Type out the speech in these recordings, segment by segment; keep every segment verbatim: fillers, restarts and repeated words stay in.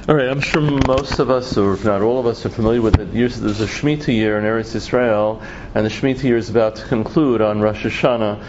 All right, I'm sure most of us, or if not all of us, are familiar with it. There's a Shemitah year in Eretz Yisrael, and the Shemitah year is about to conclude on Rosh Hashanah.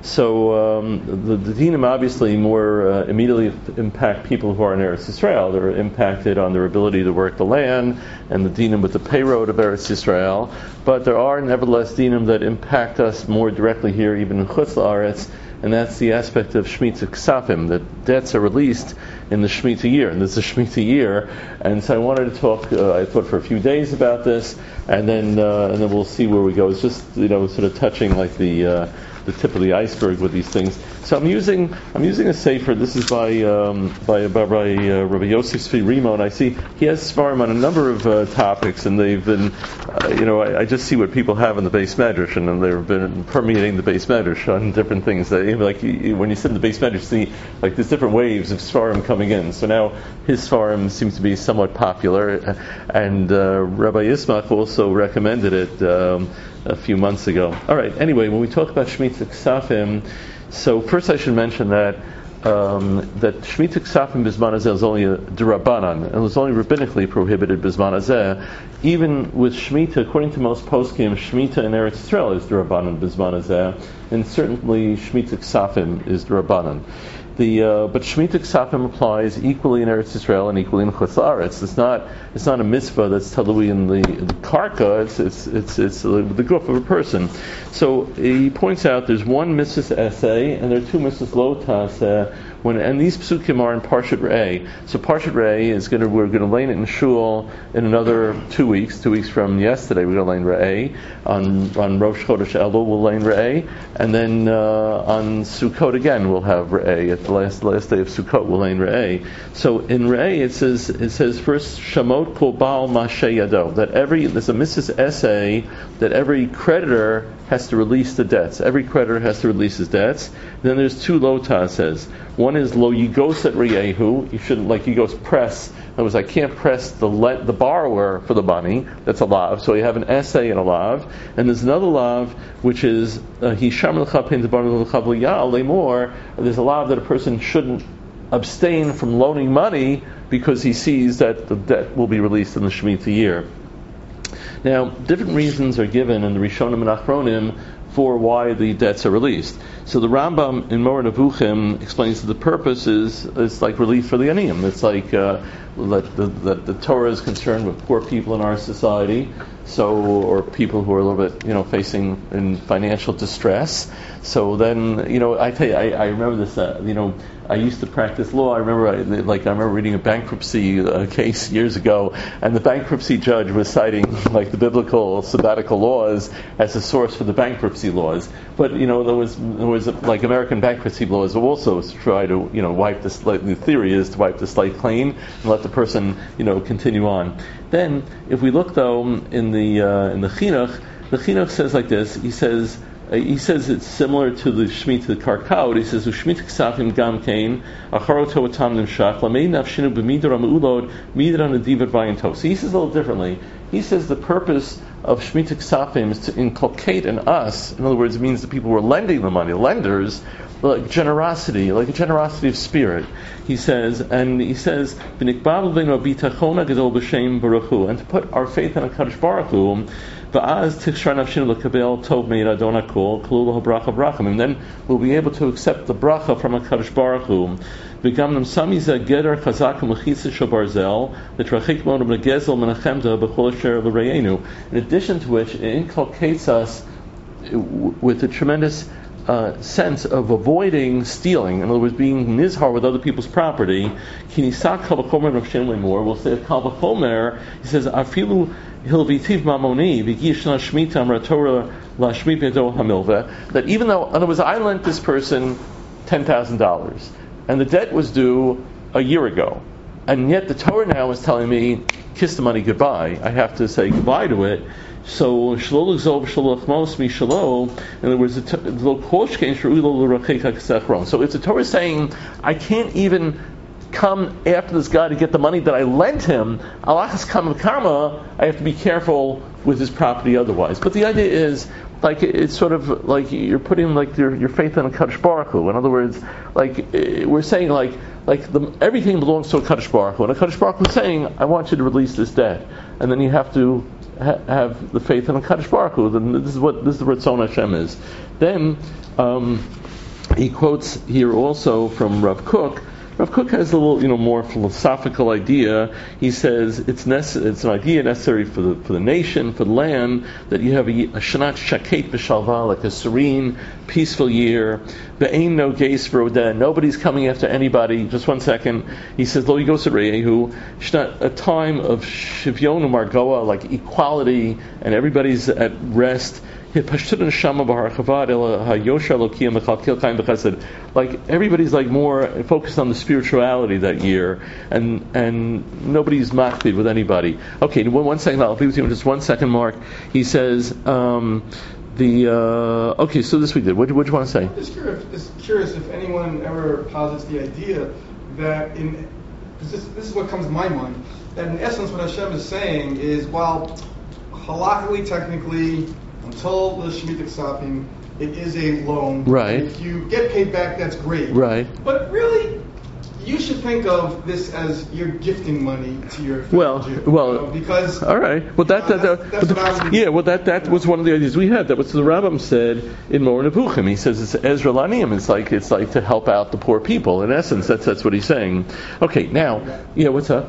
So um, the, the dinim obviously more uh, immediately impact people who are in Eretz Yisrael. They're impacted on their ability to work the land, and the dinim with the payroad of Eretz Yisrael. But there are nevertheless dinim that impact us more directly here, even in Chutz La'aretz, and that's the aspect of Shemitah Ksafim, that debts are released in the Shemitah year, and this is a Shemitah year, and so I wanted to talk. Uh, I thought for a few days about this, and then uh, and then we'll see where we go. It's just you know sort of touching like the uh, the tip of the iceberg with these things. So I'm using I'm using a sefer. This is by um, by by, by uh, Rabbi Yosef Tzvi Rimo, and I see he has svarim on a number of uh, topics, and they've been uh, you know I, I just see what people have in the base medrash, and they've been permeating the base medrash on different things. That, like when you sit in the base medrash, see like there's different waves of svarim coming in. So now his svarim seems to be somewhat popular, and uh, Rabbi Yismach also recommended it um, a few months ago. All right. Anyway, when we talk about Shemitah Ksafim, so first I should mention that um, that Shemitah Ksafim Bizman Hazeh is only a D'Rabbanan, and it was only rabbinically prohibited Bizman Hazeh. Even with Shemitah, according to most poskim, Shemitah in Eretz Yisrael is D'Rabbanan Bizman Hazeh, and certainly Shemitah Ksafim is D'Rabbanan. The uh, but Shemitah Ksafim applies equally in Eretz Yisrael and equally in Chutz La'aretz. It's not it's not a mitzvah that's talui in the, the karka. It's it's it's it's the guf of a person. So he points out there's one mitzvah essay and there are two mitzvahs lo taseh. When and these psukim are in Parshat Re'eh. So Parshat Re'eh is going to we're going to lay it in shul in another two weeks. Two weeks from yesterday, we're going to lay in Re'eh. On on Rosh Chodesh Elul, we'll lay in Re'eh, and then uh, on Sukkot again, we'll have Re'eh. At the last last day of Sukkot, we'll lay in Re'eh. So in Re'eh, it says it says first Shamot Kol Baal Mashe Yado, that every there's a mitzvah essay that every creditor has to release the debts. Every creditor has to release his debts. Then there's two lotas says. One is lo yigos at riyehu. You shouldn't like yigos press. In other words, I can't press the le- the borrower for the money. That's a lav. So you have an essay and a lav. And there's another lav which is hisham l'chapein debarnu l'chavliyah lemor. There's a lav that a person shouldn't abstain from loaning money because he sees that the debt will be released in the Shemitah year. Now, different reasons are given in the Rishonim and Achronim for why the debts are released. So the Rambam in Moreh Nevuchim explains that the purpose is it's like relief for the aniyim. It's like uh, that the, the, the Torah is concerned with poor people in our society, so or people who are a little bit you know facing in financial distress. So then you know I tell you I, I remember this uh, you know. I used to practice law. I remember, I, like, I remember reading a bankruptcy uh, case years ago, and the bankruptcy judge was citing, like, the biblical sabbatical laws as a source for the bankruptcy laws. But you know, there was, there was like American bankruptcy laws also try to, you know, wipe the slate. The theory is to wipe the slate clean and let the person, you know, continue on. Then, if we look though in the uh, in the Chinuch, the Chinuch says like this. He says. Uh, he says it's similar to the Shemitah Karkaot. He says, "U'Shmitah Ksafim Gam Kain Acharoto Atam Nimshach Lamei Nafshinu B'Midra Me'ulod Midra Nedivat Vayantos." He says a little differently. He says the purpose of Shemitah Ksafim is to inculcate in us. In other words, it means the people who are lending the money, lenders, like generosity, like a generosity of spirit. He says, and he says, and to put our faith in a Kadosh Baruch Hu. And then we'll be able to accept the bracha from a Kadosh Baruch Hu. In addition to which, it inculcates us with a tremendous Uh, sense of avoiding stealing, in other words, being nizhar with other people's property. Kinisak kal v'chomer of Shem Lemor. We'll say kal v'chomer. He says afilu hilvitiv mamoni v'gish na shmita amra Torah la shmit bedo hamilva. That even though, in other words, I lent this person ten thousand dollars, and the debt was due a year ago, and yet the Torah now is telling me kiss the money goodbye. I have to say goodbye to it. So, shalol zov shalol chmos mi shalol. In other words, the lo koshkein shruilo l'racheka ksechron. So, if the Torah is saying I can't even come after this guy to get the money that I lent him, alachas kam karma, I have to be careful with his property otherwise. But the idea is like it's sort of like you're putting like your, your faith in a Kadosh Baruch Hu. In other words, like we're saying like like the, everything belongs to a Kadosh Baruch Hu, and a Kadosh Baruch Hu is saying, I want you to release this debt, and then you have to ha- have the faith in a Kadosh Baruch Hu. Then this is what this is what Ratzon Hashem is. Then um, he quotes here also from Rav Kook. Rav Kook has a little, you know, more philosophical idea. He says it's nece- it's an idea necessary for the for the nation, for the land, that you have a, a shanat shaket b'shalva, like a serene, peaceful year. Ve'ein no geis v'rodah. Nobody's coming after anybody. Just one second. He says lo yigos re'ehu. Shnat, a time of shivyon u'margoa, like equality, and everybody's at rest. Like everybody's like more focused on the spirituality that year, and and nobody's machbid with anybody. Okay, one, one second. I'll be with you in just one second, Mark. He says um, the uh, okay. So this we did. What would you want to say? I'm just curious, just curious if anyone ever posits the idea that in because this, this is what comes to my mind, that in essence what Hashem is saying is, while halakhically, technically, until the Shemitah Ksapim, it is a loan. Right. If you get paid back, that's great. Right. But really, you should think of this as you're gifting money to your fellow well, Jew, well, you know, because all right. Well, that, that, that, that's, that's but what the, yeah, well, that that was one of the ideas we had. That was the Rambam said in Moreh Nevuchim. He says it's Ezra Laniyim. It's like it's like to help out the poor people. In essence, that's that's what he's saying. Okay, now, yeah, what's up?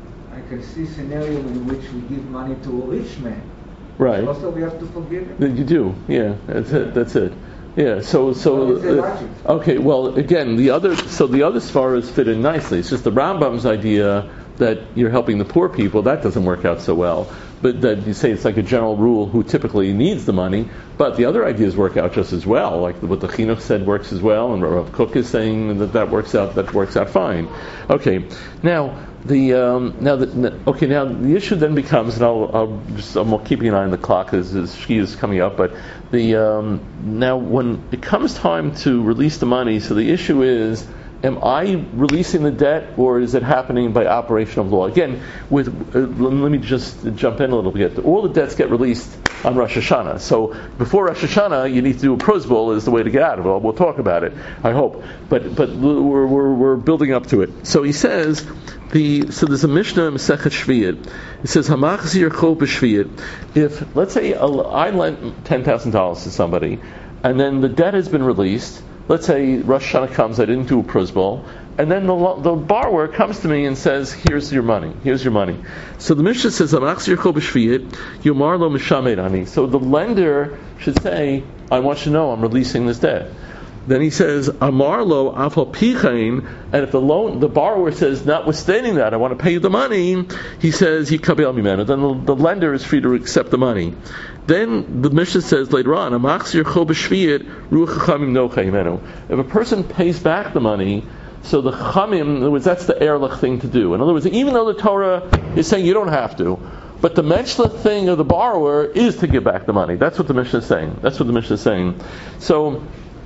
I can see scenario in which we give money to a rich man. Right. Also, we have to forgive him. You do, yeah. That's it. That's it. Yeah. So, so uh, okay. Well, again, the other, so the other svaras fit in nicely. It's just the Rambam's idea that you're helping the poor people. That doesn't work out so well. But that you say it's like a general rule who typically needs the money. But the other ideas work out just as well. Like what the Chinuch said works as well, and Rav Kook is saying that that works out. That works out fine. Okay. Now. The um, now the okay now the issue then becomes, and I'll, I'll just I'm keeping an eye on the clock as, as she is coming up, but the um, now when it comes time to release the money, so the issue is, am I releasing the debt, or is it happening by operation of law? Again, with uh, let me just jump in a little bit. All the debts get released on Rosh Hashanah. So before Rosh Hashanah, you need to do a prosbul is the way to get out of it. We'll talk about it, I hope. But but we're we're, we're building up to it. So he says. The, so there's a Mishnah in Masechet Shviyat. It says, "Hamachzir chol b'shviyat." If let's say I lent ten thousand dollars to somebody, and then the debt has been released. Let's say Rosh Hashanah comes, I didn't do a prosbul, and then the, the borrower comes to me and says, "Here's your money. Here's your money." So the Mishnah says, "Hamachzir chol b'shviyat, yomar lo mishamed ani." So the lender should say, "I want you to know I'm releasing this debt." Then he says, "Amarlo afal pichain," and if the loan, the borrower says, "Notwithstanding that, I want to pay you the money," he says, "Yikabel mimenu." Then the, the lender is free to accept the money. Then the Mishnah says later on, "Amachzir chol b'shviyat ruach chachamim nocha himenu." If a person pays back the money, so the chachamim, in other words, that's the erlich thing to do. In other words, even though the Torah is saying you don't have to, but the menschlich thing of the borrower is to give back the money. That's what the Mishnah is saying. That's what the Mishnah is saying. So.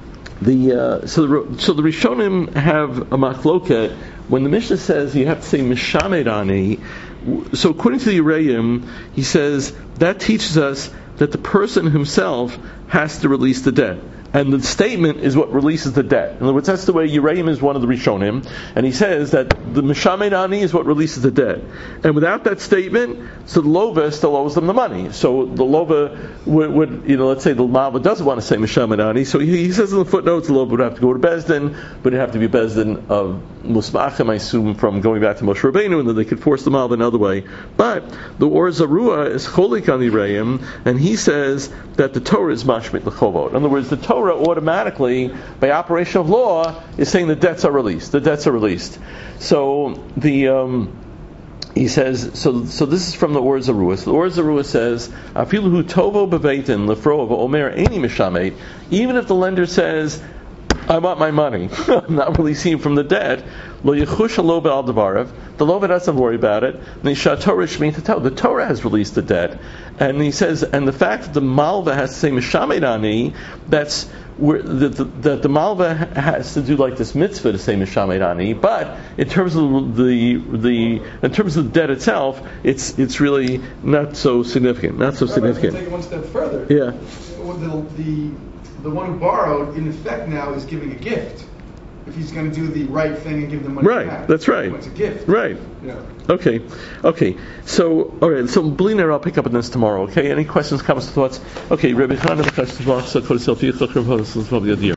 The uh, so the so the Rishonim have a machloket when the Mishnah says you have to say mishamed ani. So according to the Yereim, he says that teaches us that the person himself has to release the debt. And the statement is what releases the debt. In other words, that's the way Yereim is one of the Rishonim, and he says that the Mishamed Ani is what releases the debt. And without that statement, so the Lova still owes them the money. So the Lova would, would you know, let's say the Malva doesn't want to say Mishamed Ani, so he, he says in the footnotes the Lova would have to go to Bezdin, but it'd have to be Bezdin of Musmachim, I assume, from going back to Moshe Rabbeinu, and then they could force the Malva another way. But the Or Zarua is cholik on the Yereim, and he says that the Torah is mashmit l'chovot. In other words, the Torah automatically, by operation of law, is saying the debts are released. The debts are released. So the um, he says. So so this is from the Or Zarua. So the Or Zarua says, "Afilu hu tovo beveitin lefro of omer any mishamet." Even if the lender says, I want my money. I'm not releasing him from the debt. Lo yechush haloba al devarav. The loba doesn't worry about it. Nisha Torah shmita Torah. The Torah has released the debt, and he says, and the fact that the malva has to say mishamed ani, that's where the, the, that the malva has to do like this mitzvah to say mishamed ani. But in terms of the the in terms of the debt itself, it's it's really not so significant. Not so Rabbi, significant. Take it one step further. Yeah. The, the the one who borrowed, in effect, now is giving a gift. If he's going to do the right thing and give the money Right, back, that's right. It's a gift. Right. Yeah. Okay. Okay. So, all right. So, Beliner, I'll pick up on this tomorrow. Okay. Any questions, comments, thoughts? Okay. Rabbi Chanan, the questions box.